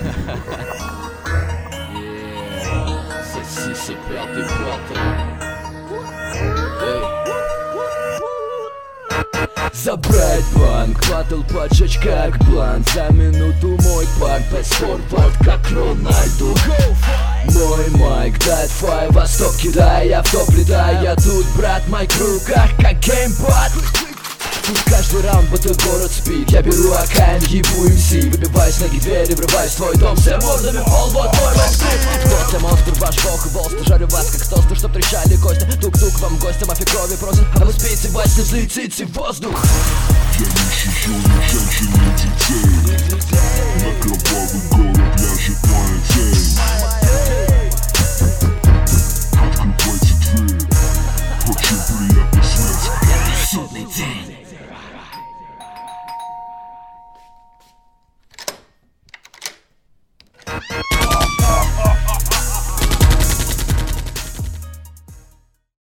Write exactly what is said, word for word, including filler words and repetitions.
Соси пятый пятый. Забрать банк, батл поджечь как бланк. За минуту мой пак, без форвард как Рональду. Мой майк, дать фай, восток кидай, я в топ летаю. Я тут, брат, майк в руках, как геймпад. Тут каждый раунд, будто город спит. Я беру АКМ, ебу эм си. Выбиваю с ноги двери, врываюсь в твой дом. Все мордами в пол, вот мой вокруг. Кто-то монстр, ваш бог и волст. Жарю вас, как тосты, чтоб трещали кости. Тук-тук вам гостя, мафия крови просит. А вы спите, вась, не злиците воздух. Я не ищу женщин и детей.